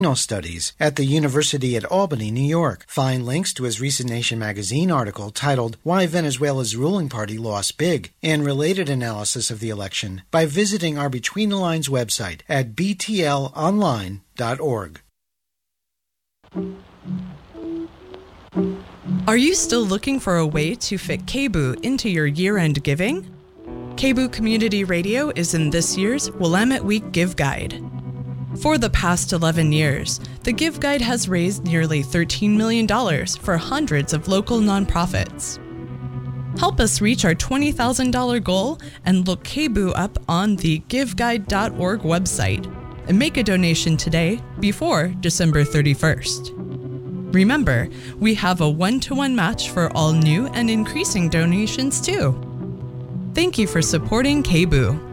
Studies at the University at Albany, New York. Find links to his recent Nation magazine article titled Why Venezuela's Ruling Party Lost Big and related analysis of the election by visiting our Between the Lines website at btlonline.org. Are you still looking for a way to fit KBOO into your year-end giving? KBOO Community Radio is in this year's Willamette Week Give Guide. For the past 11 years, the Give Guide has raised nearly $13 million for hundreds of local nonprofits. Help us reach our $20,000 goal and look KBOO up on the giveguide.org website and make a donation today before December 31st. Remember, we have a one-to-one match for all new and increasing donations too. Thank you for supporting KBOO.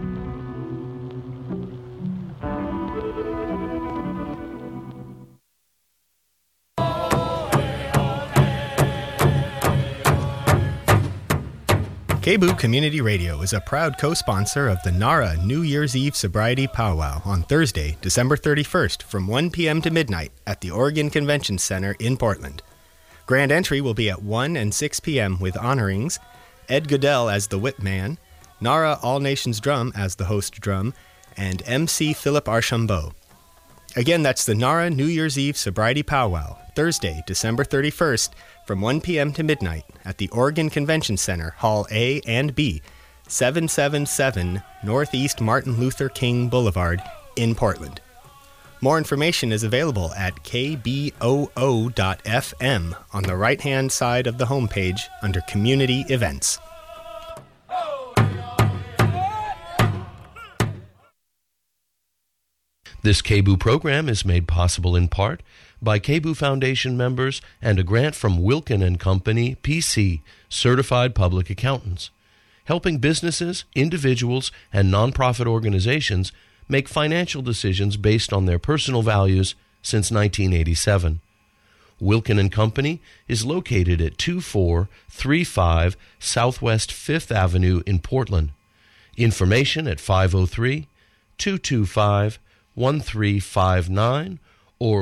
KBOO Community Radio is a proud co-sponsor of the NARA New Year's Eve Sobriety Powwow on Thursday, December 31st from 1 p.m. to midnight at the Oregon Convention Center in Portland. Grand entry will be at 1 and 6 p.m. with honorings, Ed Goodell as the whip man, NARA All Nations Drum as the host drum, and MC Philip Archambault. Again, that's the NARA New Year's Eve Sobriety Powwow, Thursday, December 31st from 1 p.m. to midnight at the Oregon Convention Center, Hall A and B, 777 Northeast Martin Luther King Boulevard in Portland. More information is available at kboo.fm on the right-hand side of the homepage under Community Events. This KBOO program is made possible in part by KBOO Foundation members and a grant from Wilkin & Company, PC, Certified Public Accountants, helping businesses, individuals, and nonprofit organizations make financial decisions based on their personal values since 1987. Wilkin & Company is located at 2435 Southwest 5th Avenue in Portland. Information at 503-225-1359 or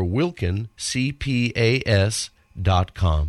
wilkincpas.com.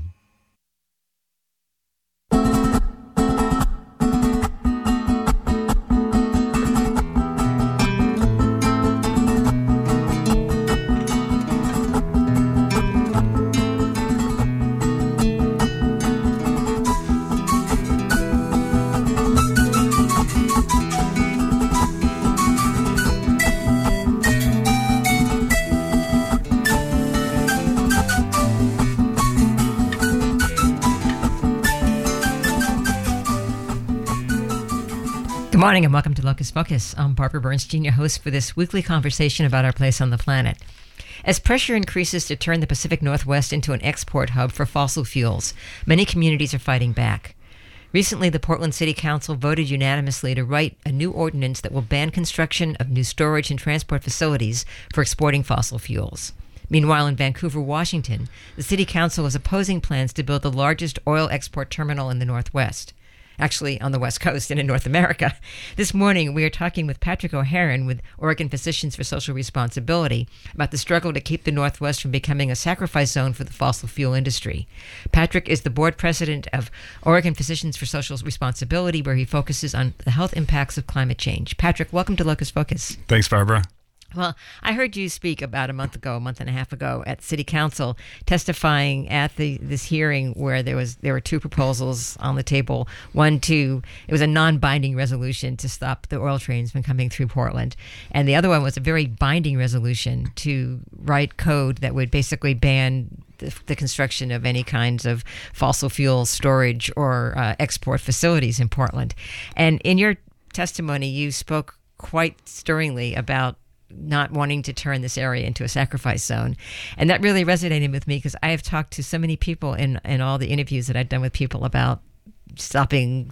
Good morning and welcome to Locus Focus. I'm Barbara Bernstein, your host for this weekly conversation about our place on the planet. As pressure increases to turn the Pacific Northwest into an export hub for fossil fuels, many communities are fighting back. Recently, the Portland City Council voted unanimously to write a new ordinance that will ban construction of new storage and transport facilities for exporting fossil fuels. Meanwhile, in Vancouver, Washington, the City Council is opposing plans to build the largest oil export terminal in the Northwest. Actually, on the West Coast and in North America. This morning, we are talking with Patrick O'Haron with Oregon Physicians for Social Responsibility about the struggle to keep the Northwest from becoming a sacrifice zone for the fossil fuel industry. Patrick is the board president of Oregon Physicians for Social Responsibility, where he focuses on the health impacts of climate change. Patrick, welcome to Locus Focus. Thanks, Barbara. Well, I heard you speak about a month and a half ago at City Council, testifying at this hearing where there were two proposals on the table. It was a non-binding resolution to stop the oil trains from coming through Portland, and the other one was a very binding resolution to write code that would basically ban the construction of any kinds of fossil fuel storage or export facilities in Portland. And in your testimony, you spoke quite stirringly about not wanting to turn this area into a sacrifice zone. And that really resonated with me because I have talked to so many people in all the interviews that I've done with people about stopping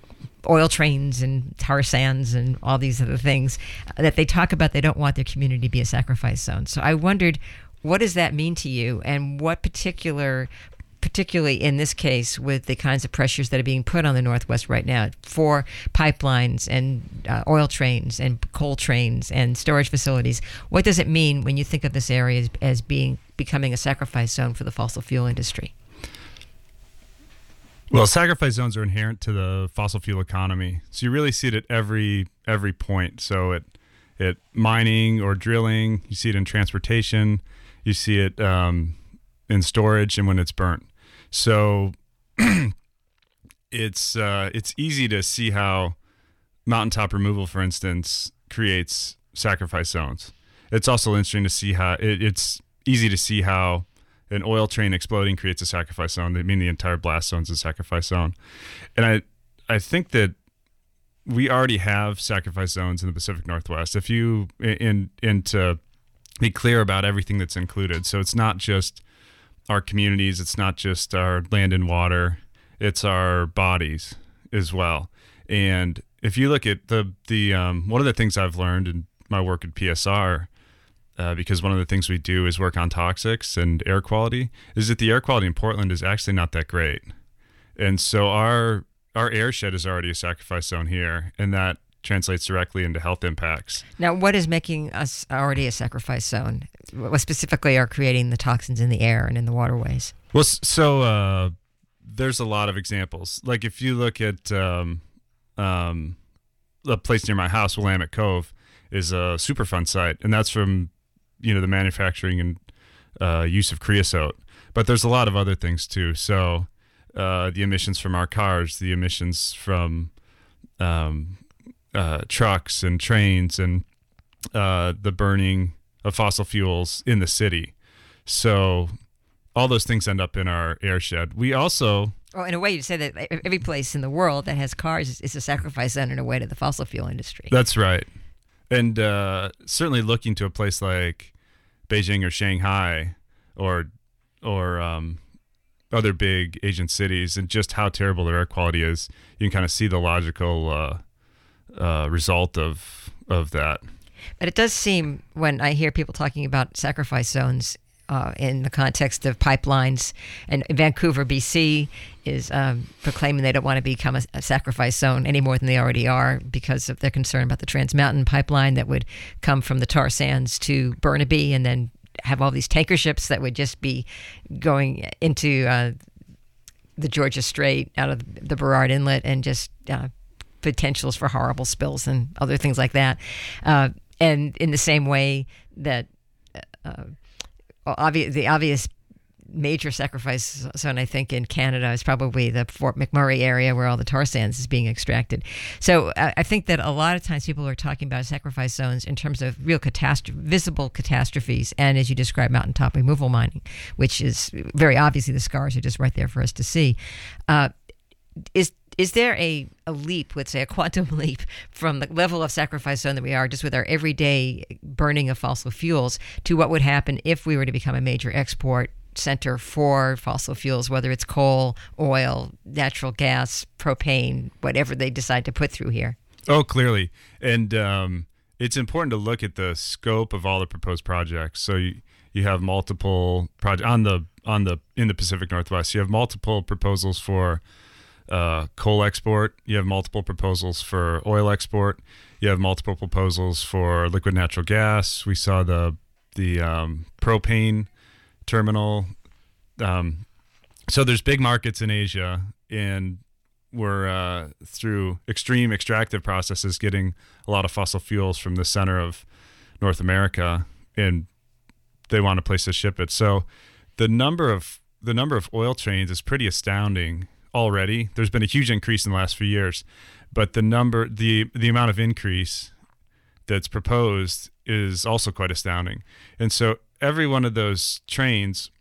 oil trains and tar sands and all these other things that they talk about. They don't want their community to be a sacrifice zone. So I wondered, what does that mean to you, and what particular particularly in this case with the kinds of pressures that are being put on the Northwest right now for pipelines and oil trains and coal trains and storage facilities. What does it mean when you think of this area as becoming a sacrifice zone for the fossil fuel industry? Well, sacrifice zones are inherent to the fossil fuel economy. So you really see it at every point. So at mining or drilling, you see it in transportation, you see it in storage, and when it's burnt. So it's easy to see how mountaintop removal, for instance, creates sacrifice zones. It's also interesting to see how it's easy to see how an oil train exploding creates a sacrifice zone. I mean, the entire blast zone is a sacrifice zone. And I think that we already have sacrifice zones in the Pacific Northwest. If you, and to be clear about everything that's included. So it's not just our communities, it's not just our land and water, it's our bodies as well. And if you look at the one of the things I've learned in my work at PSR, because one of the things we do is work on toxics and air quality, is that the air quality in Portland is actually not that great. And so our airshed is already a sacrifice zone here, and that translates directly into health impacts. Now, what is making us already a sacrifice zone? What specifically are creating the toxins in the air and in the waterways? Well, so there's a lot of examples. Like if you look at a place near my house, Willamette Cove, is a Superfund site, and that's from the manufacturing and use of creosote. But there's a lot of other things too. So the emissions from our cars, the emissions from trucks and trains, and the burning of fossil fuels in the city. So all those things end up in our airshed. We also... Well, in a way, you say that every place in the world that has cars is a sacrifice zone in a way to the fossil fuel industry. That's right. And certainly looking to a place like Beijing or Shanghai or other big Asian cities, and just how terrible their air quality is, you can kind of see the logical result of that. But it does seem, when I hear people talking about sacrifice zones in the context of pipelines, and Vancouver, BC, is proclaiming they don't want to become a sacrifice zone any more than they already are because of their concern about the Trans Mountain pipeline that would come from the tar sands to Burnaby and then have all these tanker ships that would just be going into the Georgia Strait out of the Burrard Inlet, and just potentials for horrible spills and other things like that. And in the same way that the obvious major sacrifice zone, I think, in Canada is probably the Fort McMurray area where all the tar sands is being extracted. So I think that a lot of times people are talking about sacrifice zones in terms of real visible catastrophes, and as you described, mountaintop removal mining, which is very obviously the scars are just right there for us to see. Is there a leap, let's say a quantum leap, from the level of sacrifice zone that we are just with our everyday burning of fossil fuels to what would happen if we were to become a major export center for fossil fuels, whether it's coal, oil, natural gas, propane, whatever they decide to put through here? Oh, clearly. And it's important to look at the scope of all the proposed projects. So you have multiple projects in the Pacific Northwest. You have multiple proposals for coal export. You have multiple proposals for oil export. You have multiple proposals for liquid natural gas. We saw the propane terminal. So there's big markets in Asia, and we're through extreme extractive processes getting a lot of fossil fuels from the center of North America, and they want a place to ship it. So the number of oil trains is pretty astounding already. There's been a huge increase in the last few years, but the amount of increase that's proposed is also quite astounding. And so every one of those trains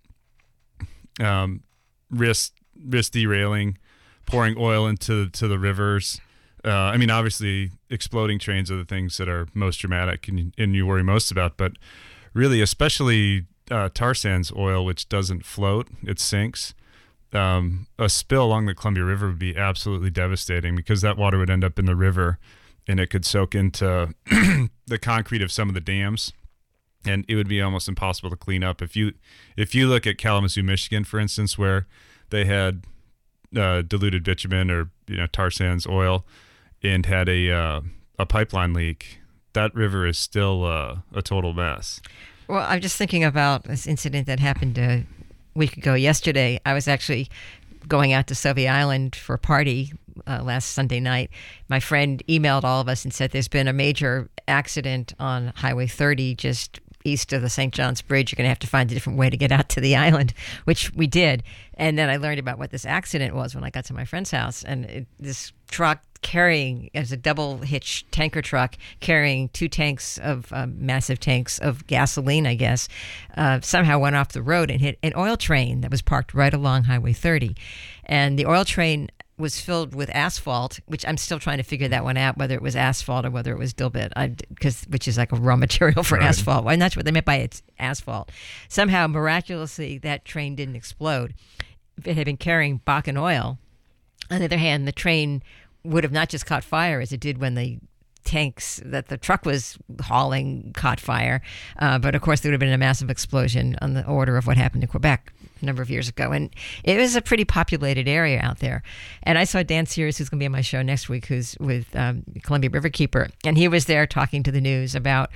risk derailing, pouring oil into the rivers. I mean, obviously, exploding trains are the things that are most dramatic and you worry most about. But really, especially tar sands oil, which doesn't float, it sinks. A spill along the Columbia River would be absolutely devastating, because that water would end up in the river and it could soak into the concrete of some of the dams, and it would be almost impossible to clean up. If you look at Kalamazoo, Michigan, for instance, where they had diluted bitumen or tar sands oil, and had a pipeline leak. That river is still a total mess. Well, I'm just thinking about this incident that happened a week ago yesterday. I was actually going out to Soviet Island for a party last Sunday night. My friend emailed all of us and said there's been a major accident on Highway 30 just east of the St. John's Bridge. You're going to have to find a different way to get out to the island, which we did. And then I learned about what this accident was when I got to my friend's house. And this truck carrying, as a double hitch tanker truck, carrying 2 tanks of massive tanks of gasoline, I guess, somehow went off the road and hit an oil train that was parked right along Highway 30. And the oil train was filled with asphalt, which I'm still trying to figure that one out, whether it was asphalt or whether it was dilbit, which is like a raw material for asphalt. And that's what they meant by it's asphalt. Somehow, miraculously, that train didn't explode. If it had been carrying Bakken oil, on the other hand, the train would have not just caught fire as it did when the tanks that the truck was hauling caught fire, but of course there would have been a massive explosion on the order of what happened in Quebec a number of years ago. And it was a pretty populated area out there. And I saw Dan Sears, who's going to be on my show next week, who's with Columbia Riverkeeper, and he was there talking to the news about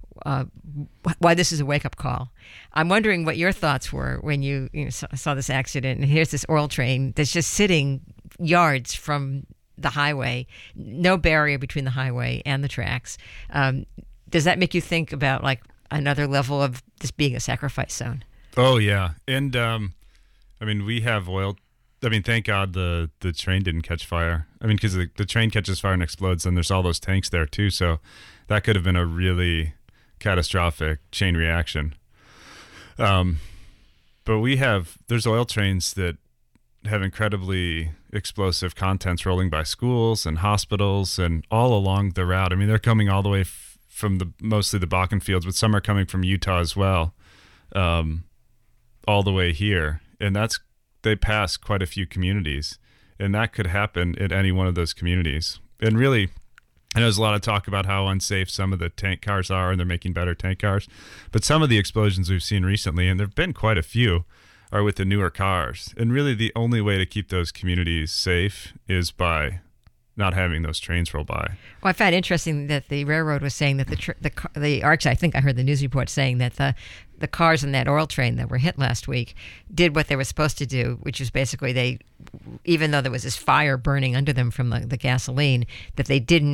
why this is a wake-up call. I'm wondering what your thoughts were when you saw this accident, and here's this oil train that's just sitting yards from the highway, no barrier between the highway and the tracks. Does that make you think about like another level of this being a sacrifice zone? Oh yeah, and we have oil. Thank God the train didn't catch fire. Because the train catches fire and explodes, and there's all those tanks there too. So that could have been a really catastrophic chain reaction. But there's oil trains that have incredibly explosive contents rolling by schools and hospitals and all along the route. They're coming all the way from mostly the Bakken fields, but some are coming from Utah as well, all the way here. And they pass quite a few communities, and that could happen at any one of those communities. And really, I know there's a lot of talk about how unsafe some of the tank cars are, and they're making better tank cars. But some of the explosions we've seen recently, and there have been quite a few, are with the newer cars. And really the only way to keep those communities safe is by not having those trains roll by. Well, I found interesting that the railroad was saying that actually, I think I heard the news report saying that the cars in that oil train that were hit last week did what they were supposed to do, which was basically even though there was this fire burning under them from the gasoline, that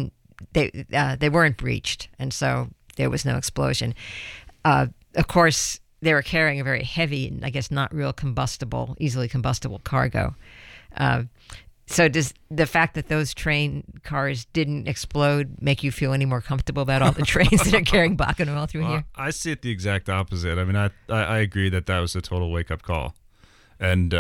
they weren't breached, and so there was no explosion. Of course, they were carrying a very heavy and I guess not real easily combustible cargo. So does the fact that those train cars didn't explode make you feel any more comfortable about all the trains that are carrying Bakken oil through here? I see it the exact opposite. I agree that was a total wake-up call. And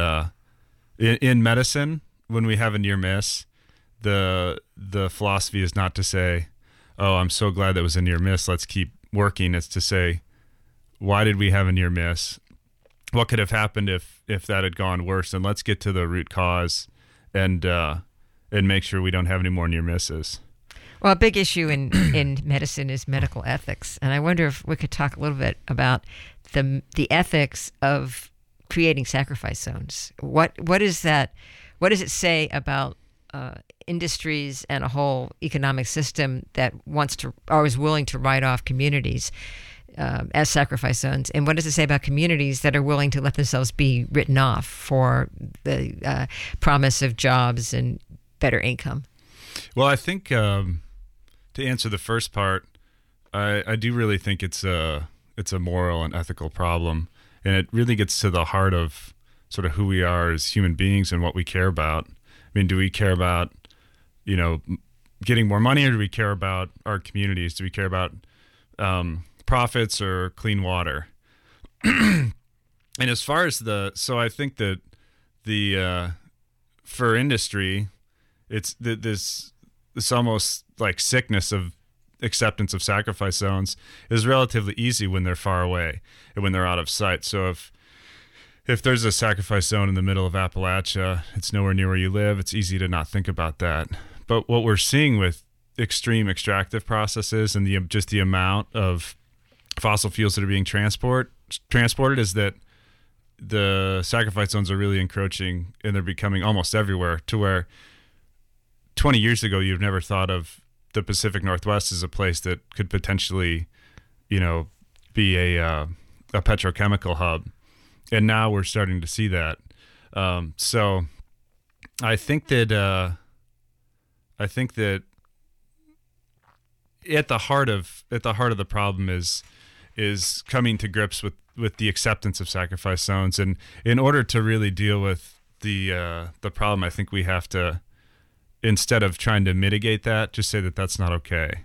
in medicine, when we have a near miss, the philosophy is not to say, oh, I'm so glad that was a near miss, let's keep working. It's to say, why did we have a near miss? What could have happened if that had gone worse? And let's get to the root cause and make sure we don't have any more near misses. Well, a big issue in medicine is medical ethics. And I wonder if we could talk a little bit about the ethics of creating sacrifice zones. What is that? What does it say about industries and a whole economic system that wants to or is willing to write off communities as sacrifice zones? And what does it say about communities that are willing to let themselves be written off for the promise of jobs and better income? Well, I think to answer the first part, I do really think it's a moral and ethical problem, and it really gets to the heart of sort of who we are as human beings and what we care about. Do we care about getting more money, or do we care about our communities? Do we care about profits or clean water? And as far as so I think that for industry, it's this almost like sickness of acceptance of sacrifice zones is relatively easy when they're far away and when they're out of sight. So if there's a sacrifice zone in the middle of Appalachia, it's nowhere near where you live, it's easy to not think about that. But what we're seeing with extreme extractive processes and just the amount of fossil fuels that are being transported is that the sacrifice zones are really encroaching, and they're becoming almost everywhere, to where 20 years ago you've never thought of the Pacific Northwest as a place that could potentially, be a petrochemical hub, and now we're starting to see that. So I think that at the heart of the problem is coming to grips with the acceptance of sacrifice zones, and in order to really deal with the problem, I think we have to, instead of trying to mitigate that, just say that that's not okay,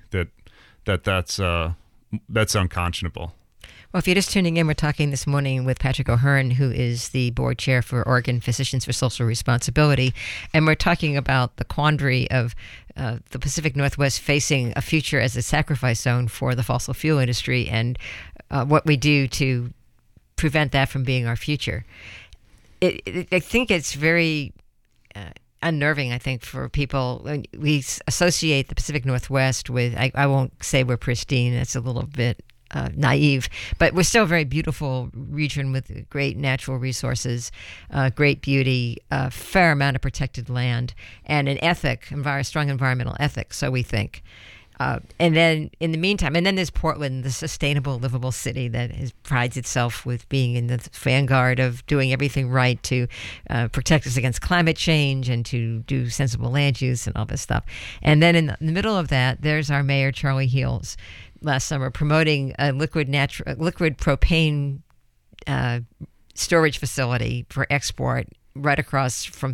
that's unconscionable. Well, if you're just tuning in, we're talking this morning with Patrick O'Hearn, who is the board chair for Oregon Physicians for Social Responsibility. And we're talking about the quandary of the Pacific Northwest facing a future as a sacrifice zone for the fossil fuel industry, and what we do to prevent that from being our future. I think it's very unnerving, I think, for people. We associate the Pacific Northwest with, I won't say we're pristine, it's a little bit naive, but we're still a very beautiful region with great natural resources, great beauty, a fair amount of protected land, and an ethic, strong environmental ethic, so we think. And then in the meantime, and then there's Portland, the sustainable, livable city that prides itself with being in the vanguard of doing everything right to protect us against climate change and to do sensible land use and all this stuff. And then in the middle of that, there's our mayor, Charlie Heels, last summer promoting a liquid propane storage facility for export right across from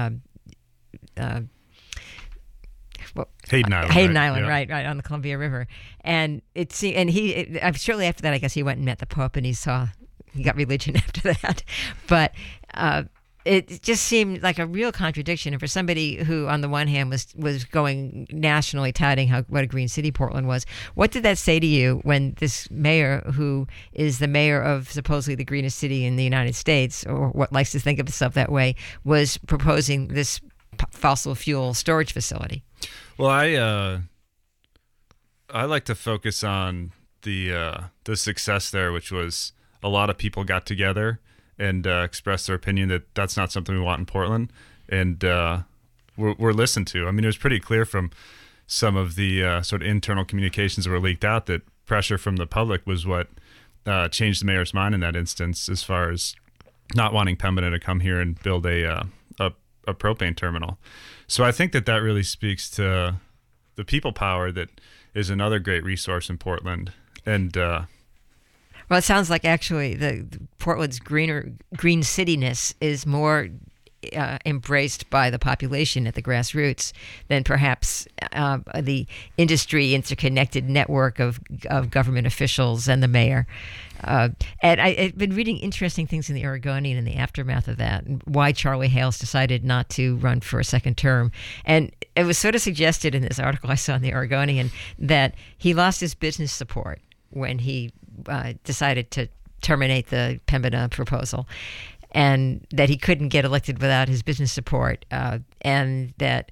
Hayden Island, right on the Columbia River. And shortly after that, I guess he went and met the Pope, and he got religion after that. But it just seemed like a real contradiction. And for somebody who, on the one hand, was going nationally touting what a green city Portland was, what did that say to you when this mayor, who is the mayor of supposedly the greenest city in the United States, or what likes to think of itself that way, was proposing this fossil fuel storage facility? Well, I like to focus on the success there, which was a lot of people got together and expressed their opinion that that's not something we want in Portland, and we're listened to. I mean, it was pretty clear from some of the sort of internal communications that were leaked out that pressure from the public was what changed the mayor's mind in that instance, as far as not wanting Pembina to come here and build a propane terminal. So I think that really speaks to the people power that is another great resource in Portland. And well, it sounds like actually the Portland's green cityness is more embraced by the population at the grassroots than perhaps the industry interconnected network of government officials and the mayor. And I've been reading interesting things in the Oregonian in the aftermath of that, and why Charlie Hales decided not to run for a second term. And it was sort of suggested in this article I saw in the Oregonian that he lost his business support when he decided to terminate the Pembina proposal, and that he couldn't get elected without his business support, and that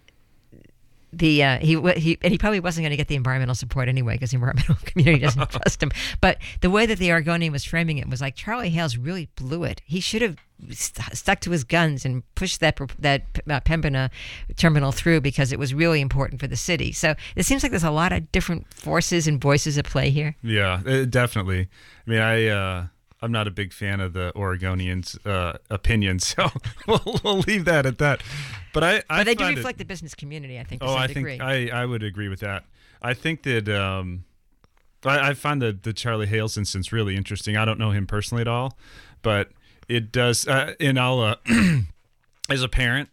he probably wasn't going to get the environmental support anyway, because the environmental community doesn't trust him. But the way that the Oregonian was framing it was like, Charlie Hales really blew it. He should have stuck to his guns and pushed that Pembina terminal through, because it was really important for the city. So it seems like there's a lot of different forces and voices at play here. Yeah, definitely. I mean, I'm not a big fan of the Oregonians' opinions, so we'll leave that at that. But they do reflect the business community, I think. I would agree with that. I think that I find the Charlie Hales instance really interesting. I don't know him personally at all, but it does. And I'll, as a parent,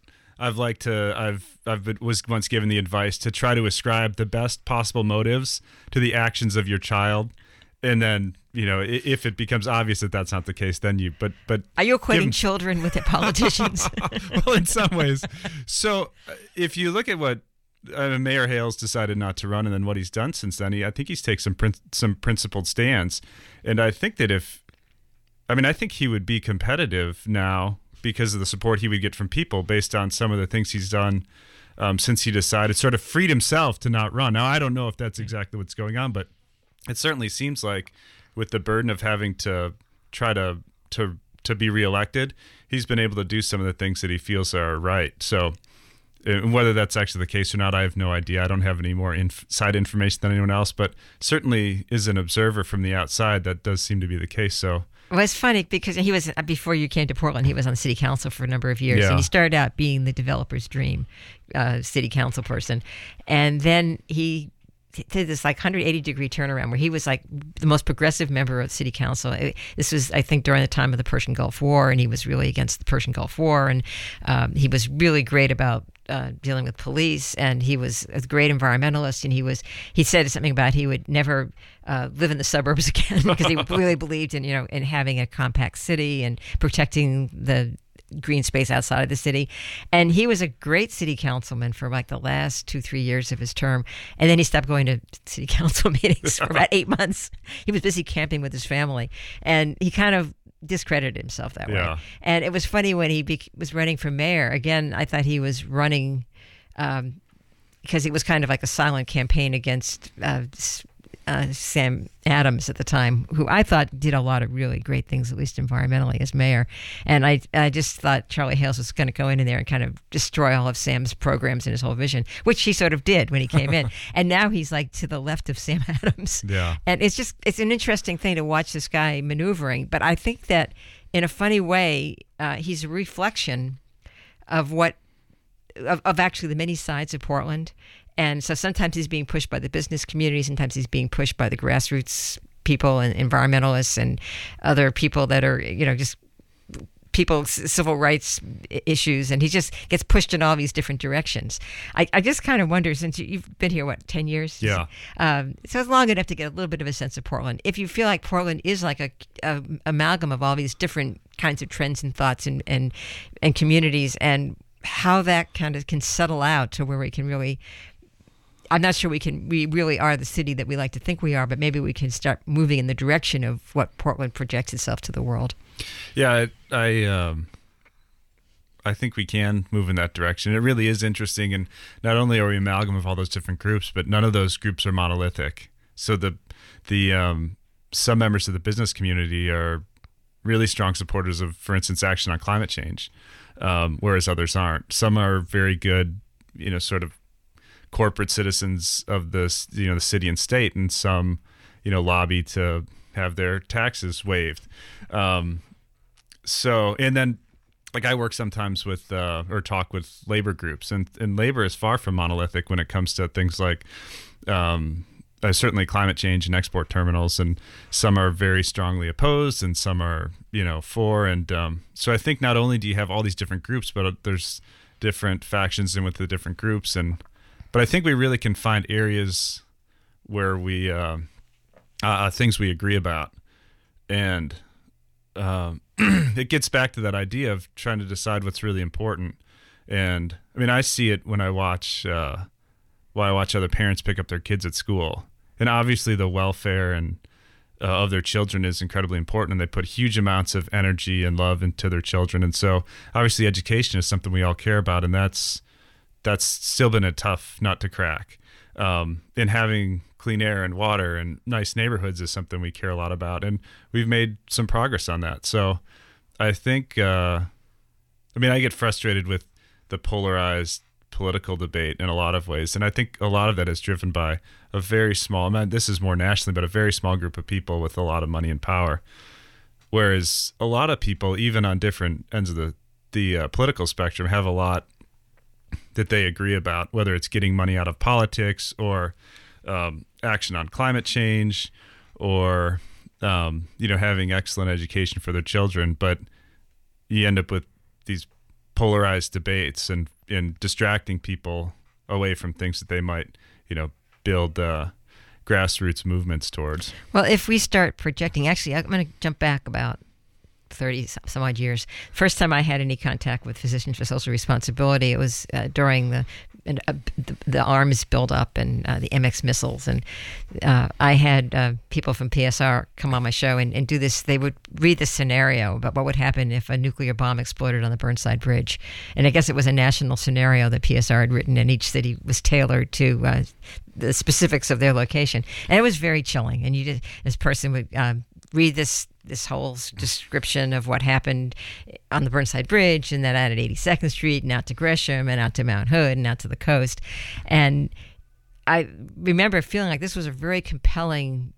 was once given the advice to try to ascribe the best possible motives to the actions of your child, and then, if it becomes obvious that that's not the case, then but are you equating children with the politicians? Well, in some ways. So if you look at what Mayor Hales decided not to run, and then what he's done since then, I think he's taken some principled stands, and I think that I think he would be competitive now because of the support he would get from people based on some of the things he's done since he decided, sort of freed himself to not run. Now, I don't know if that's exactly what's going on, but it certainly seems like, with the burden of having to try to to be reelected, he's been able to do some of the things that he feels are right. So whether that's actually the case or not, I have no idea. I don't have any more inside information than anyone else, but certainly as an observer from the outside, that does seem to be the case. So. Well, it's funny because he was, before you came to Portland, he was on city council for a number of years. Yeah. And he started out being the developer's dream city council person. And then he did this like 180-degree turnaround where he was like the most progressive member of the city council. This was, I think, during the time of the Persian Gulf War, and he was really against the Persian Gulf War. And he was really great about dealing with police, and he was a great environmentalist. And he said something about he would never live in the suburbs again because he really believed in in having a compact city and protecting the green space outside of the city. And he was a great city councilman for like the last 2-3 years of his term. And then he stopped going to city council meetings for about 8 months. He was busy camping with his family, and he kind of discredited himself that way. And it was funny when he was running for mayor. Again, I thought he was running because it was kind of like a silent campaign against Sam Adams at the time, who I thought did a lot of really great things, at least environmentally, as mayor. And I just thought Charlie Hales was going to go in there and kind of destroy all of Sam's programs and his whole vision, which he sort of did when he came in. And now he's like to the left of Sam Adams. Yeah. And it's an interesting thing to watch this guy maneuvering. But I think that in a funny way, he's a reflection of of actually the many sides of Portland. And so sometimes he's being pushed by the business community, sometimes he's being pushed by the grassroots people and environmentalists and other people that are, just people's civil rights issues. And he just gets pushed in all these different directions. I just kind of wonder, since you've been here, 10 years? Yeah. So it's long enough to get a little bit of a sense of Portland. If you feel like Portland is like a amalgam of all these different kinds of trends and thoughts and communities, and how that kind of can settle out to where we can really... I'm not sure we really are the city that we like to think we are, but maybe we can start moving in the direction of what Portland projects itself to the world. Yeah, I think we can move in that direction. It really is interesting, and not only are we amalgam of all those different groups, but none of those groups are monolithic. So the some members of the business community are really strong supporters of, for instance, action on climate change, whereas others aren't. Some are very good, sort of corporate citizens of the city and state, and some lobby to have their taxes waived. So, and then like I work sometimes with or talk with labor groups, and labor is far from monolithic when it comes to things like certainly climate change and export terminals, and some are very strongly opposed and some are for. And so I think not only do you have all these different groups, but there's different factions in with the different groups. But I think we really can find areas where we things we agree about, and it gets back to that idea of trying to decide what's really important. And I mean, I see it when I watch other parents pick up their kids at school, and obviously the welfare and of their children is incredibly important, and they put huge amounts of energy and love into their children. And so obviously education is something we all care about, and that's still been a tough nut to crack. And having clean air and water and nice neighborhoods is something we care a lot about, and we've made some progress on that. So I think, I get frustrated with the polarized political debate in a lot of ways, and I think a lot of that is driven by a very small, this is more nationally, but a very small group of people with a lot of money and power. Whereas a lot of people, even on different ends of the political spectrum, have a lot that they agree about, whether it's getting money out of politics or action on climate change or having excellent education for their children. But you end up with these polarized debates and distracting people away from things that they might build grassroots movements towards. Well, if we start projecting, actually I'm going to jump back about 30 some odd years. First time I had any contact with Physicians for Social Responsibility, it was during the arms buildup and the MX missiles. And I had people from PSR come on my show and do this. They would read the scenario about what would happen if a nuclear bomb exploded on the Burnside Bridge. And I guess it was a national scenario that PSR had written, and each city was tailored to the specifics of their location. And it was very chilling. And this person would read this whole description of what happened on the Burnside Bridge, and then out at 82nd Street, and out to Gresham, and out to Mount Hood, and out to the coast. And I remember feeling like this was a very compelling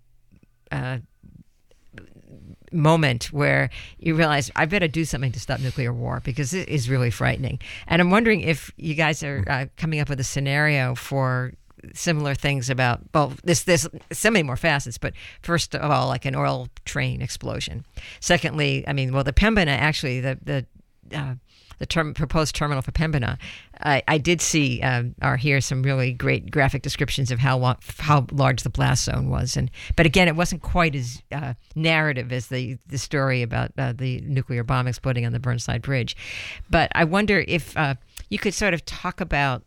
moment where you realize I better do something to stop nuclear war, because it is really frightening. And I'm wondering if you guys are coming up with a scenario for similar things about, well, there's so many more facets, but first of all, like an oil train explosion. Secondly, the Pembina, actually, the proposed terminal for Pembina, I did see or hear some really great graphic descriptions of how large the blast zone was, but again, it wasn't quite as narrative as the story about the nuclear bomb exploding on the Burnside Bridge. But I wonder if you could sort of talk about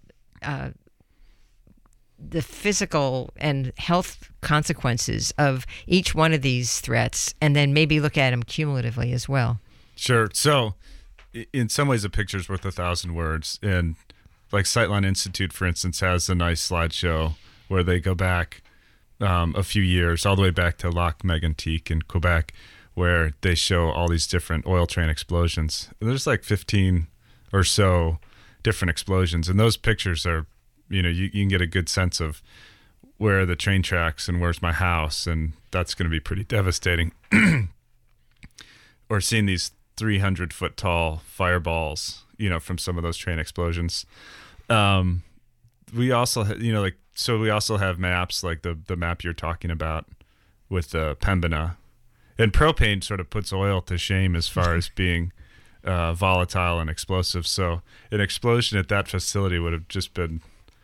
the physical and health consequences of each one of these threats, and then maybe look at them cumulatively as well. Sure. So in some ways, a picture's worth 1,000 words. And like Sightline Institute, for instance, has a nice slideshow where they go back a few years, all the way back to Lac Mégantic in Quebec, where they show all these different oil train explosions. And there's like 15 or so different explosions. And those pictures are, you can get a good sense of where are the train tracks and where's my house. And that's going to be pretty devastating. Or seeing these 300-foot tall fireballs, from some of those train explosions. We also, we also have maps like the map you're talking about with the Pembina, and propane sort of puts oil to shame as far as being volatile and explosive. So an explosion at that facility would have just been,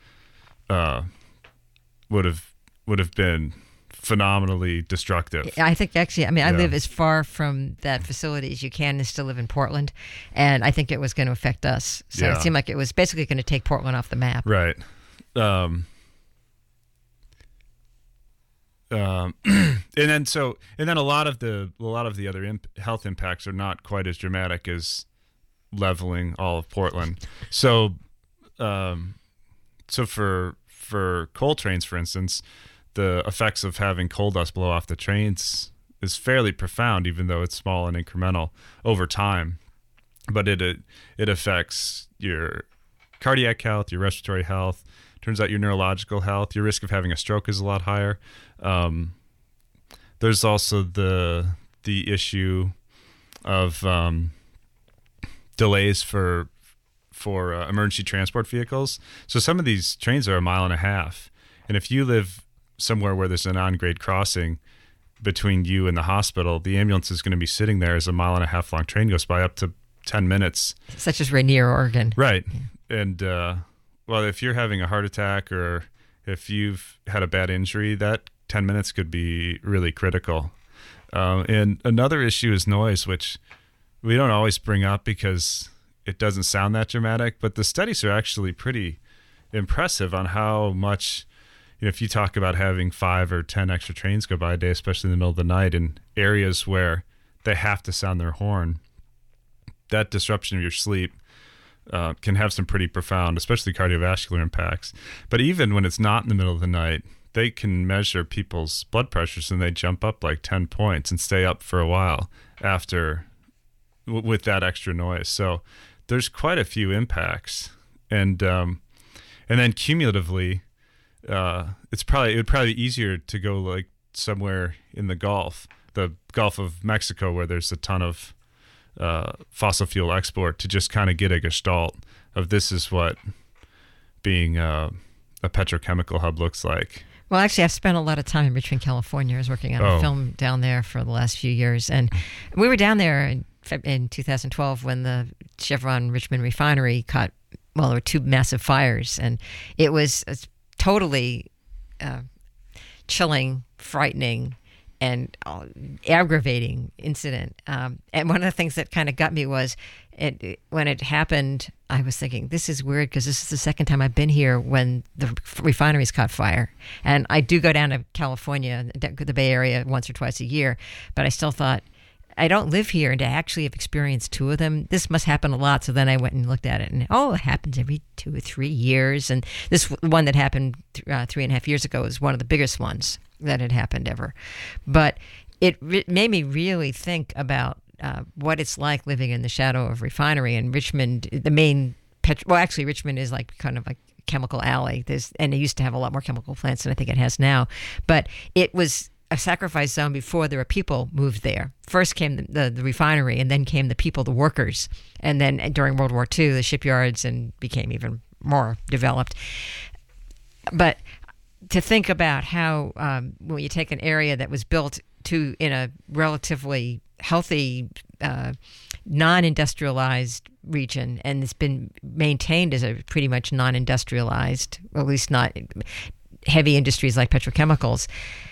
would have been phenomenally destructive. I think actually, I live as far from that facility as you can and still live in Portland, and I think it was going to affect us. So it seemed like it was basically going to take Portland off the map. Right. And then a lot of the other health impacts are not quite as dramatic as leveling all of Portland. So for coal trains, for instance, the effects of having coal dust blow off the trains is fairly profound, even though it's small and incremental over time. But it affects your cardiac health, your respiratory health. Turns out your neurological health, your risk of having a stroke is a lot higher. There's also the issue of delays for emergency transport vehicles. So some of these trains are 1.5 miles, and if you live somewhere where there's an on-grade crossing between you and the hospital, the ambulance is going to be sitting there as a 1.5 mile long train goes by, up to 10 minutes. Such as Rainier, Oregon. Right. Yeah. And, if you're having a heart attack or if you've had a bad injury, that 10 minutes could be really critical. And another issue is noise, which we don't always bring up because it doesn't sound that dramatic, but the studies are actually pretty impressive on how much, if you talk about having 5 or 10 extra trains go by a day, especially in the middle of the night in areas where they have to sound their horn, that disruption of your sleep can have some pretty profound, especially cardiovascular impacts. But even when it's not in the middle of the night, they can measure people's blood pressures and they jump up like 10 points and stay up for a while after with that extra noise. So there's quite a few impacts. And then cumulatively, it would probably be easier to go like somewhere in the Gulf of Mexico, where there's a ton of fossil fuel export, to just kind of get a gestalt of this is what being a petrochemical hub looks like. Well, actually, I've spent a lot of time in Richmond, California. I was working on a film down there for the last few years, and we were down there in 2012 when the Chevron Richmond refinery caught, there were 2 massive fires, and it was totally chilling, frightening, and aggravating incident. And one of the things that kind of got me was when it happened, I was thinking, this is weird because this is the second time I've been here when the refineries caught fire. And I do go down to California, the Bay Area, once or twice a year, but I still thought, I don't live here, and to actually have experienced 2 of them, this must happen a lot. So then I went and looked at it, and it happens every 2 or 3 years. And this one that happened 3.5 years ago is one of the biggest ones that had happened ever. But made me really think about what it's like living in the shadow of refinery. And Richmond, the main actually Richmond is like kind of like a chemical alley. And it used to have a lot more chemical plants than I think it has now. But it was a sacrifice zone before there were people moved there. First came the refinery, and then came the people, the workers. And then during World War II, the shipyards and became even more developed. But to think about how when you take an area that was built in a relatively healthy, non-industrialized region, and it's been maintained as a pretty much non-industrialized, or at least not heavy industries like petrochemicals.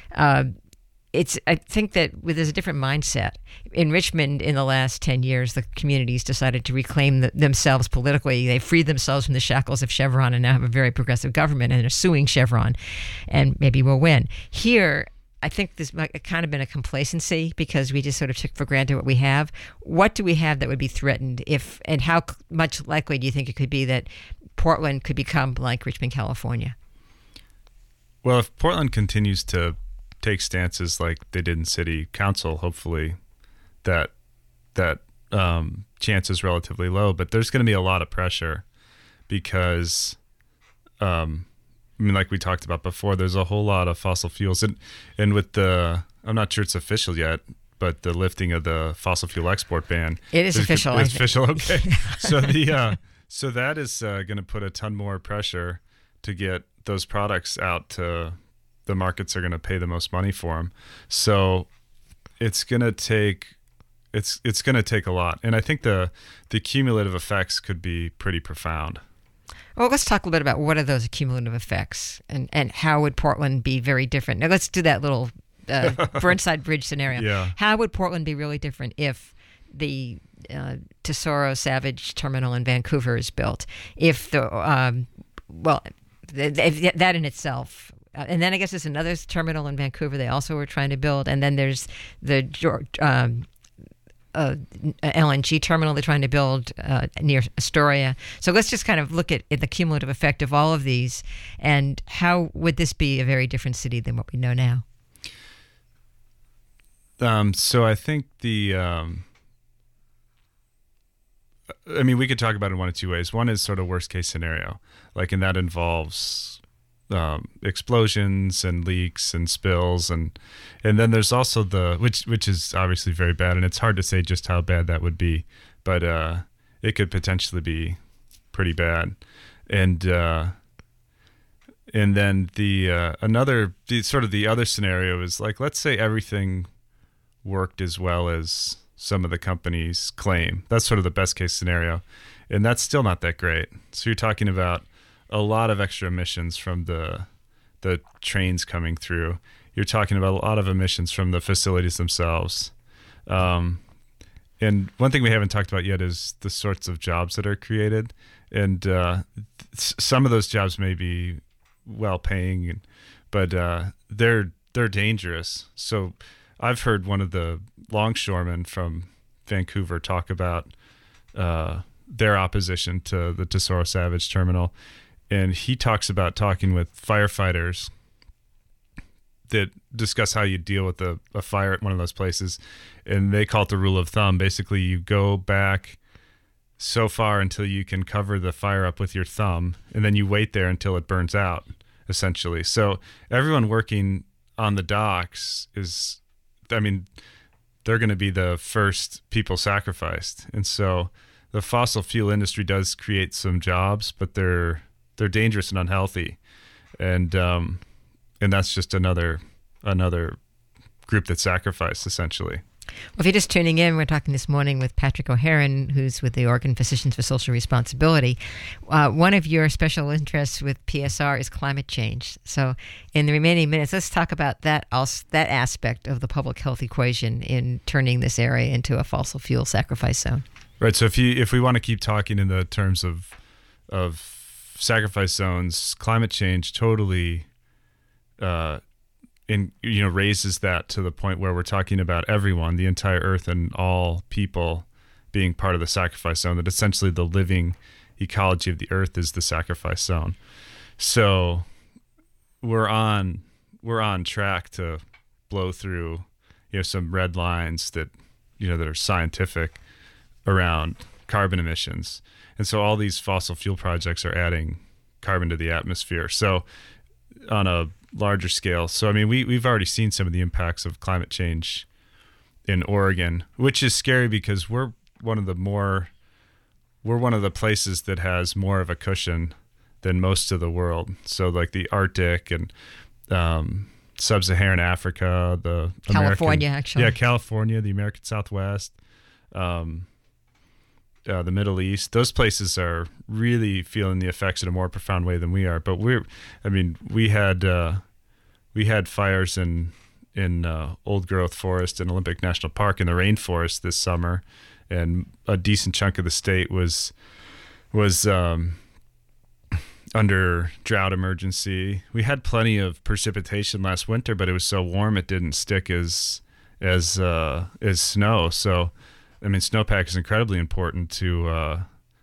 I think that there's a different mindset. In Richmond, in the last 10 years, the communities decided to reclaim themselves politically. They freed themselves from the shackles of Chevron and now have a very progressive government and are suing Chevron, and maybe will win. Here, I think there's kind of been a complacency because we just sort of took for granted what we have. What do we have that would be threatened and how much likely do you think it could be that Portland could become like Richmond, California? Well, if Portland continues to take stances like they did in city council, hopefully that chance is relatively low, but there's going to be a lot of pressure because like we talked about before, there's a whole lot of fossil fuels and with I'm not sure it's official yet, but the lifting of the fossil fuel export ban. It is official. It's official. Okay. So that is going to put a ton more pressure to get those products out to the markets are going to pay the most money for them. So it's going to take a lot. And I think the cumulative effects could be pretty profound. Well, let's talk a little bit about what are those cumulative effects and how would Portland be very different. Now, let's do that little Burnside Bridge scenario. Yeah. How would Portland be really different if the Tesoro Savage terminal in Vancouver is built? If that in itself. And then I guess there's another terminal in Vancouver they also were trying to build. And then there's the LNG terminal they're trying to build near Astoria. So let's just kind of look at the cumulative effect of all of these. And how would this be a very different city than what we know now? So I think we could talk about it in one of two ways. One is sort of worst case scenario, and that involves explosions and leaks and spills, and then there's also which is obviously very bad, and it's hard to say just how bad that would be, but it could potentially be pretty bad, and then the other scenario is let's say everything worked as well as some of the companies claim. That's sort of the best case scenario, and that's still not that great. So you're talking about a lot of extra emissions from the trains coming through. You're talking about a lot of emissions from the facilities themselves. And one thing we haven't talked about yet is the sorts of jobs that are created. And some of those jobs may be well-paying, but they're dangerous. So I've heard one of the longshoremen from Vancouver talk about their opposition to the Tesoro Savage terminal. And he talks about talking with firefighters that discuss how you deal with a fire at one of those places. And they call it the rule of thumb. Basically, you go back so far until you can cover the fire up with your thumb, and then you wait there until it burns out, essentially. So everyone working on the docks they're going to be the first people sacrificed. And so the fossil fuel industry does create some jobs, but they're dangerous and unhealthy, and that's just another group that's sacrificed, essentially. Well, if you're just tuning in, we're talking this morning with Patrick O'Heron, who's with the Oregon Physicians for Social Responsibility. One of your special interests with PSR is climate change. So in the remaining minutes, let's talk about that aspect of the public health equation in turning this area into a fossil fuel sacrifice zone. Right. So if we want to keep talking in the terms of sacrifice zones, climate change totally raises that to the point where we're talking about everyone, the entire earth and all people being part of the sacrifice zone, that essentially the living ecology of the earth is the sacrifice zone. So we're on track to blow through, some red lines that that are scientific around carbon emissions. And so all these fossil fuel projects are adding carbon to the atmosphere. So on a larger scale, so I mean, we've already seen some of the impacts of climate change in Oregon, which is scary because we're one of the places that has more of a cushion than most of the world. So like the Arctic and sub-Saharan Africa, California, actually. Yeah, California, the American Southwest, the Middle East. Those places are really feeling the effects in a more profound way than we are. But we had fires in old growth forest and Olympic National Park in the rainforest this summer, and a decent chunk of the state was under drought emergency. We had plenty of precipitation last winter, but it was so warm it didn't stick as snow. So, I mean, snowpack is incredibly important to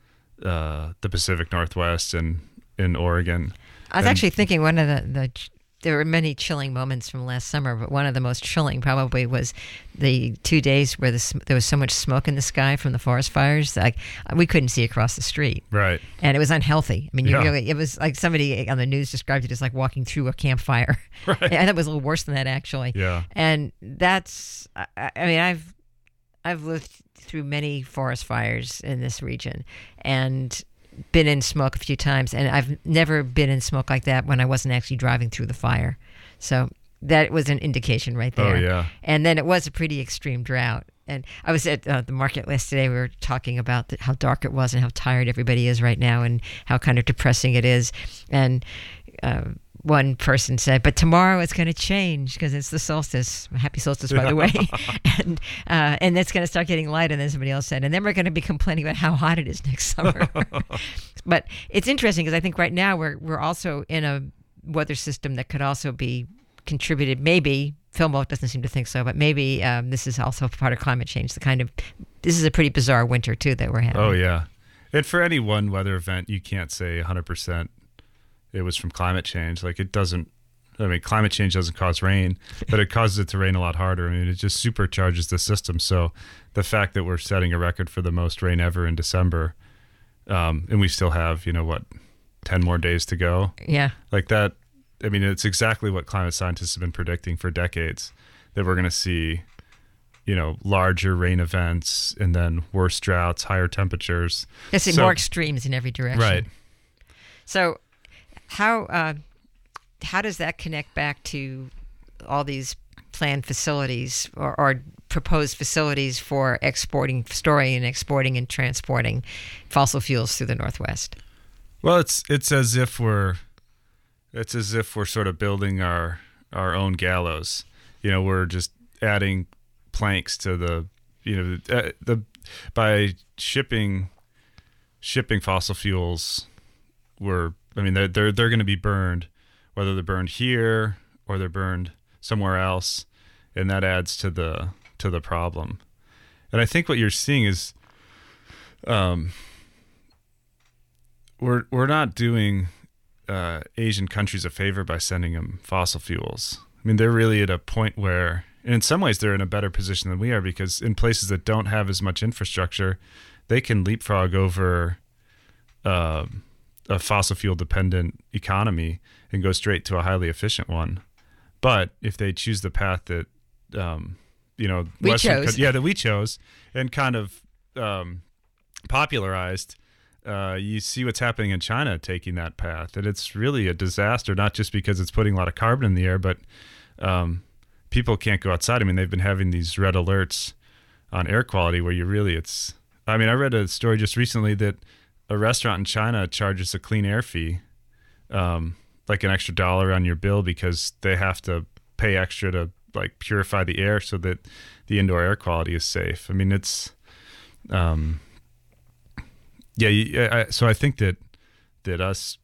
the Pacific Northwest and in Oregon. I was actually thinking one of there were many chilling moments from last summer, but one of the most chilling probably was the 2 days where there was so much smoke in the sky from the forest fires. Like, we couldn't see across the street. Right. And it was unhealthy. I mean, it was like somebody on the news described it as like walking through a campfire. Right. And it was a little worse than that, actually. Yeah. And that's, I mean, I've lived through many forest fires in this region and been in smoke a few times, and I've never been in smoke like that when I wasn't actually driving through the fire. So that was an indication right there. Oh, yeah. And then it was a pretty extreme drought. And I was at the market list today. We were talking about how dark it was and how tired everybody is right now and how kind of depressing it is. And one person said, but tomorrow it's going to change because it's the solstice. Happy solstice, by the way. And it's going to start getting light. And then somebody else said, and then we're going to be complaining about how hot it is next summer. But it's interesting because I think right now we're also in a weather system that could also be contributed. Maybe Philmo doesn't seem to think so, but maybe this is also part of climate change. This is a pretty bizarre winter too that we're having. Oh yeah, and for any one weather event, you can't say 100%. It was from climate change. Like, it doesn't, I mean, climate change doesn't cause rain, but it causes it to rain a lot harder. I mean, it just supercharges the system. So the fact that we're setting a record for the most rain ever in December, and we still have, 10 more days to go. Yeah. Like that, I mean, it's exactly what climate scientists have been predicting for decades, that we're going to see, larger rain events and then worse droughts, higher temperatures. Yes, more extremes in every direction. Right. So, how does that connect back to all these planned facilities or proposed facilities for storing and exporting and transporting fossil fuels through the Northwest? Well, it's as if we're sort of building our own gallows. We're just adding planks to the by shipping fossil fuels. They're going to be burned, whether they're burned here or they're burned somewhere else, and that adds to the problem. And I think what you're seeing is, we're not doing Asian countries a favor by sending them fossil fuels. I mean, they're really at a point where, and in some ways, they're in a better position than we are, because in places that don't have as much infrastructure, they can leapfrog over a fossil fuel dependent economy and go straight to a highly efficient one. But if they choose the path that that we chose and kind of popularized, you see what's happening in China taking that path, and it's really a disaster. Not just because it's putting a lot of carbon in the air, but people can't go outside. I mean, they've been having these red alerts on air quality where I read a story just recently that a restaurant in China charges a clean air fee, like an extra $1 on your bill, because they have to pay extra to purify the air so that the indoor air quality is safe. I mean, it's, so I think that us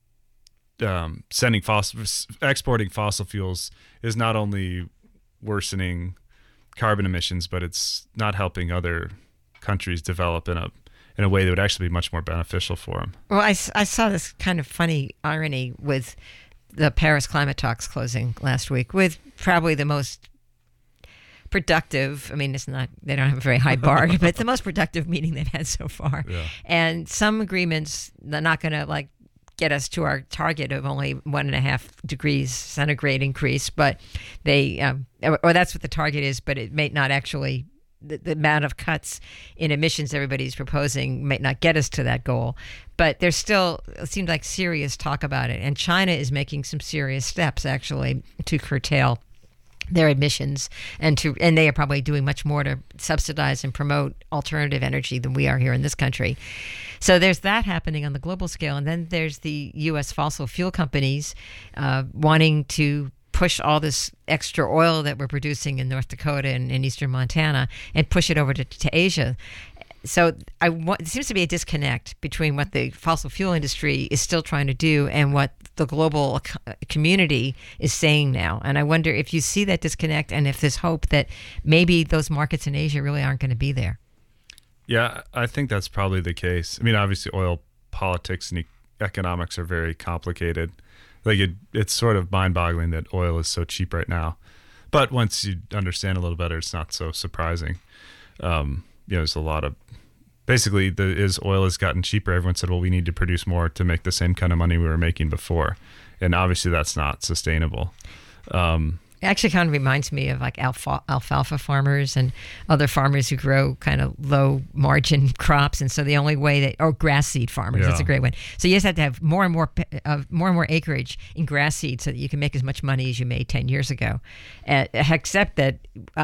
exporting fossil fuels is not only worsening carbon emissions, but it's not helping other countries develop in a way that would actually be much more beneficial for them. Well, I saw this kind of funny irony with the Paris climate talks closing last week, with probably the most productive. I mean, it's not, they don't have a very high bar, but it's the most productive meeting they've had so far. Yeah. And some agreements, they're not going to get us to our target of only 1.5 degrees centigrade increase, but they, or that's what the target is, but it may not actually, the amount of cuts in emissions everybody's proposing might not get us to that goal. But there's still, it seems like, serious talk about it. And China is making some serious steps, actually, to curtail their emissions, and they are probably doing much more to subsidize and promote alternative energy than we are here in this country. So there's that happening on the global scale. And then there's the U.S. fossil fuel companies wanting to push all this extra oil that we're producing in North Dakota and in eastern Montana and push it over to Asia. So it seems to be a disconnect between what the fossil fuel industry is still trying to do and what the global community is saying now. And I wonder if you see that disconnect and if there's hope that maybe those markets in Asia really aren't going to be there. Yeah, I think that's probably the case. I mean, obviously oil politics and economics are very complicated. It's sort of mind-boggling that oil is so cheap right now. But once you understand a little better, it's not so surprising. There's a lot of, basically, oil has gotten cheaper. Everyone said, well, we need to produce more to make the same kind of money we were making before. And obviously that's not sustainable. It actually kind of reminds me of alfalfa farmers and other farmers who grow kind of low margin crops. And so the only way or grass seed farmers, that's a great one. So you just have to have more and more acreage in grass seed so that you can make as much money as you made 10 years ago. Except that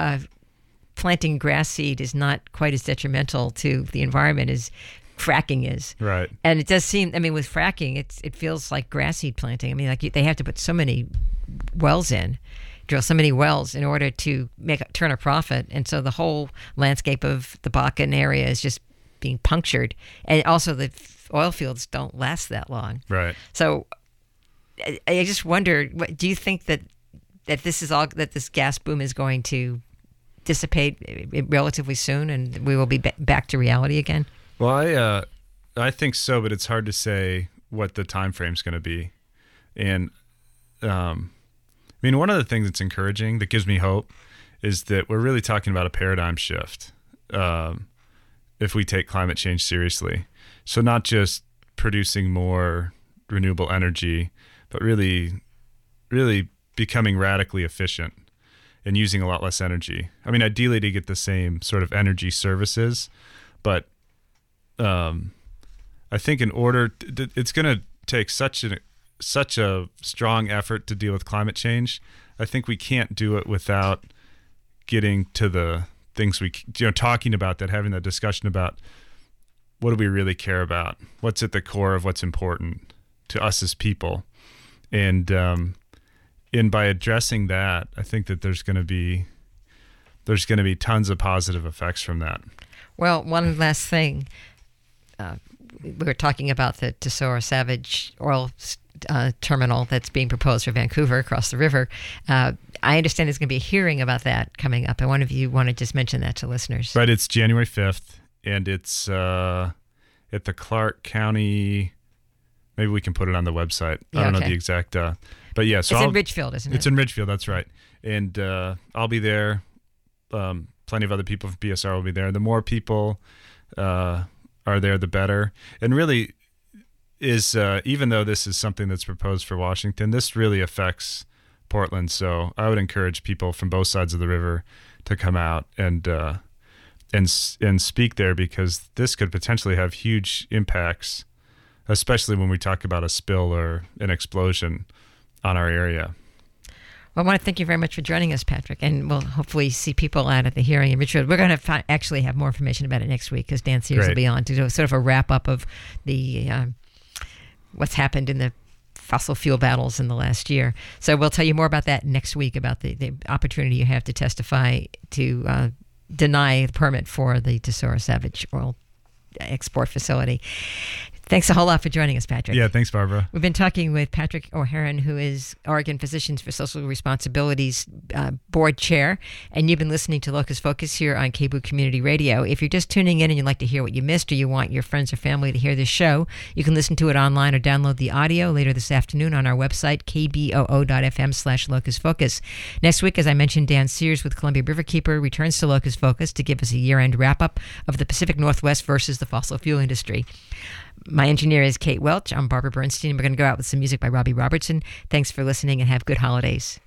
planting grass seed is not quite as detrimental to the environment as fracking is. Right. And it does seem, with fracking, it feels like grass seed planting. They have to put so many wells in, drill so many wells in order to turn a profit. And so the whole landscape of the Bakken area is just being punctured. And also the oil fields don't last that long. Right. So I just wonder, do you think that this gas boom is going to dissipate relatively soon and we will be back to reality again? Well, I think so, but it's hard to say what the time frame is going to be. And one of the things that's encouraging, that gives me hope, is that we're really talking about a paradigm shift if we take climate change seriously. So not just producing more renewable energy, but really, really becoming radically efficient and using a lot less energy. Ideally to get the same sort of energy services, but I think in order, it's going to take such a strong effort to deal with climate change. I think we can't do it without getting to the things talking about that, having that discussion about what do we really care about? What's at the core of what's important to us as people? And by addressing that, I think that there's going to be tons of positive effects from that. Well, one last thing. We were talking about the Tesoro Savage oil terminal that's being proposed for Vancouver across the river. I understand there's going to be a hearing about that coming up. I wonder if you want to just mention that to listeners. Right. It's January 5th, and it's at the Clark County. Maybe we can put it on the website. I don't know the exact. But yeah, so it's in Ridgefield, isn't it? It's in Ridgefield. That's right. And I'll be there. Plenty of other people from PSR will be there. The more people are there, the better. And really is, even though this is something that's proposed for Washington, this really affects Portland. So I would encourage people from both sides of the river to come out and speak there, because this could potentially have huge impacts, especially when we talk about a spill or an explosion on our area. Well, I want to thank you very much for joining us, Patrick, and we'll hopefully see people out at the hearing in Richmond. We're going to actually have more information about it next week, because Dan Sears will be on to do sort of a wrap-up of the what's happened in the fossil fuel battles in the last year. So we'll tell you more about that next week, about the opportunity you have to testify to deny the permit for the Tesoro Savage oil export facility. Thanks a whole lot for joining us, Patrick. Yeah, thanks, Barbara. We've been talking with Patrick O'Haron, who is Oregon Physicians for Social Responsibility's board chair, and you've been listening to Locus Focus here on KBOO Community Radio. If you're just tuning in and you'd like to hear what you missed, or you want your friends or family to hear this show, you can listen to it online or download the audio later this afternoon on our website, kboo.fm/locusfocus. Next week, as I mentioned, Dan Sears with Columbia Riverkeeper returns to Locus Focus to give us a year-end wrap-up of the Pacific Northwest versus the fossil fuel industry. My engineer is Kate Welch. I'm Barbara Bernstein. We're going to go out with some music by Robbie Robertson. Thanks for listening and have good holidays.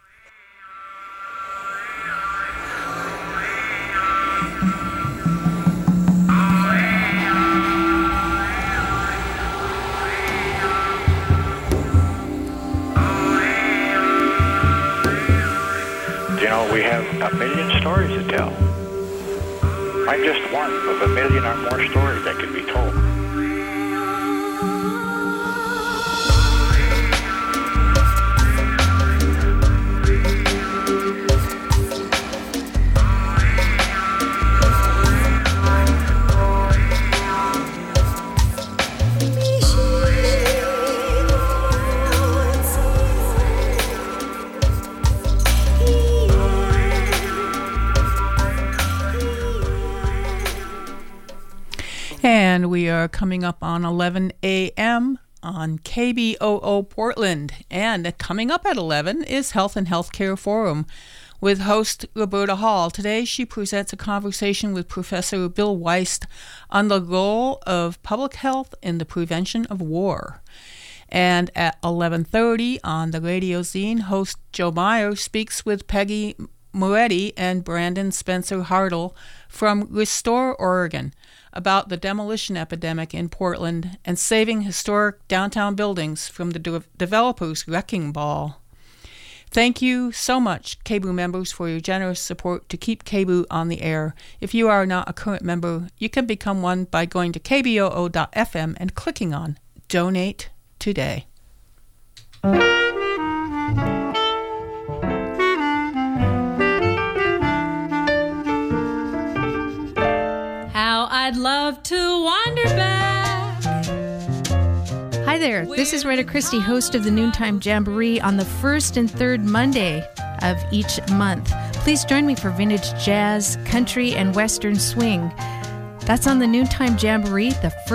You know, we have a million stories to tell. I'm just one of a million or more stories that can be told. And we are coming up on 11 a.m. on KBOO Portland. And coming up at 11 is Health and Healthcare Forum with host Roberta Hall. Today she presents a conversation with Professor Bill Weist on the role of public health in the prevention of war. And at 11:30 on the Radio Zine, host Joe Meyer speaks with Peggy Moretti and Brandon Spencer Hartle from Restore Oregon about the demolition epidemic in Portland and saving historic downtown buildings from the developers' wrecking ball. Thank you so much, KBOO members, for your generous support to keep KBOO on the air. If you are not a current member, you can become one by going to kboo.fm and clicking on Donate Today. I'd love to wander back. Hi there, this is Rita Christie, host of the Noontime Jamboree on the first and third Monday of each month. Please join me for vintage jazz, country, and western swing. That's on the Noontime Jamboree, the first